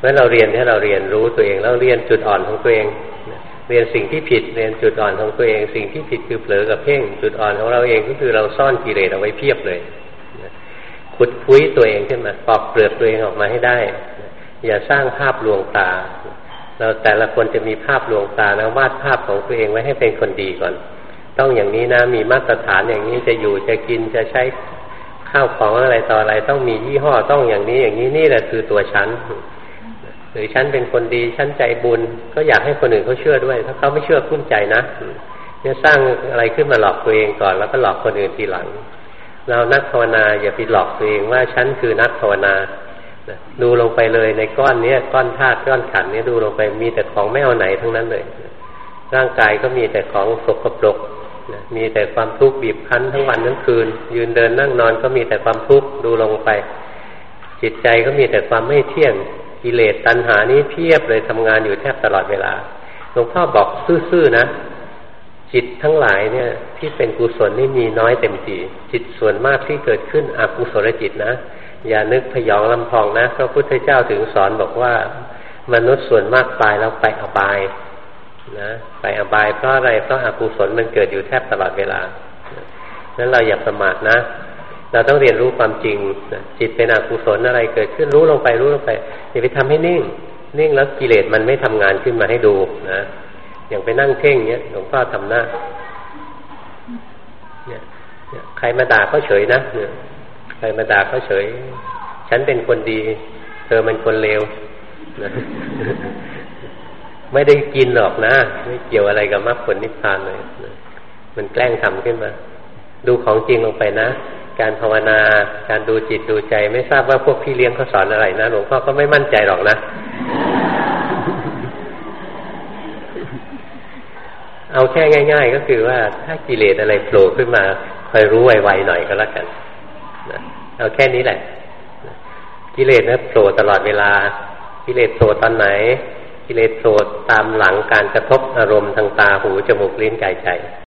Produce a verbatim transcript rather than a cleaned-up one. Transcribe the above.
เพราะเราเรียนให้เราเรียนรู้ตัวเองแล้วเรียนจุดอ่อนของตัวเองเรียนสิ่งที่ผิดเรียนจุดอ่อนของตัวเองสิ่งที่ผิดคือเผลอกับเพ่งจุดอ่อนของเราเองก็คือเราซ่อนกิเลสเอาไว้เพียบเลยขุดคุ้ยตัวเองขึ้นมาปอกเปลือกตัวเองออกมาให้ได้อย่าสร้างภาพลวงตาเราแต่ละคนจะมีภาพลวงตานะวาดภาพของตัวเองไว้ให้เป็นคนดีก่อนต้องอย่างนี้นะมีมาตรฐานอย่างนี้จะอยู่จะกินจะใช้ข้าวของอะไรต่ออะไรต้องมียี่ห้อต้องอย่างนี้อย่างนี้นี่แหละคือตัวฉันหรือฉันเป็นคนดีฉันใจบุญก็อยากให้คนอื่นเขาเชื่อด้วยถ้าเขาไม่เชื่อคุ้นใจนะเนี่ยสร้างอะไรขึ้นมาหลอกตัวเองก่อนแล้วก็หลอกคนอื่นทีหลังเรานักภาวนาอย่าไปหลอกตัวเองว่าฉันคือนักภาวนาดูลงไปเลยในก้อนนี้ก้อนธาตุก้อนขันธ์นี้ดูลงไปมีแต่ของไม่เอาไหนทั้งนั้นเลยร่างกายก็มีแต่ของสกปรกมีแต่ความทุกข์บีบคั้นทั้งวันทั้งคืนยืนเดินนั่งนอนก็มีแต่ความทุกข์ดูลงไปจิตใจก็มีแต่ความไม่เที่ยงกิเลสตัณหานี้เพียบเลยทำงานอยู่แทบตลอดเวลาหลวงพ่อบอกซื่อๆนะจิตทั้งหลายเนี่ยที่เป็นกุศลนี่มีน้อยเต็มทีจิตส่วนมากที่เกิดขึ้นอกุศลจิตนะอย่านึกพยองลำพองนะพระพุทธเจ้าถึงสอนบอกว่ามนุษย์ส่วนมากตายแล้วไปอบายนะไปอบายเพราะอะไรเพราะอกุศลมันเกิดอยู่แทบตลอดเวลานั้นเราอย่าประมาทนะเราต้องเรียนรู้ความจริงนะจิตเป็นอกุศลอะไรเกิดขึ้นรู้ลงไปรู้ลงไปอย่าไปทำให้นิ่งนิ่งแล้วกิเลสมันไม่ทำงานขึ้นมาให้ดูนะอย่างไปนั่งเพ่งเนี้ยหลวงพ่อทำหน้าเนี่ยใครมาด่าก็เฉยนะเนี่ยใครมาด่าก็เฉยฉันเป็นคนดีเธอเป็นคนเลวนะไม่ได้กินหรอกนะไม่เกี่ยวอะไรกับมรรคผลนิพพานเลยนะมันแกล้งทำขึ้นมาดูของจริงลงไปนะการภาวนาการดูจิตดูใจไม่ทราบว่าพวกพี่เลี้ยงเขาสอนอะไรนะหลวงพ่อก็ไม่มั่นใจหรอกนะเอาแค่ง่ายๆก็คือว่าถ้ากิเลสอะไรโผล่ขึ้นมาคอยรู้ไวๆหน่อยก็แล้วกันนะเอาแค่นี้แหละกิเลสนะโผล่ตลอดเวลากิเลสโผล่ตอนไหนกิเลสโผล่ตามหลังการกระทบอารมณ์ทางตาหูจมูกลิ้นกายใจ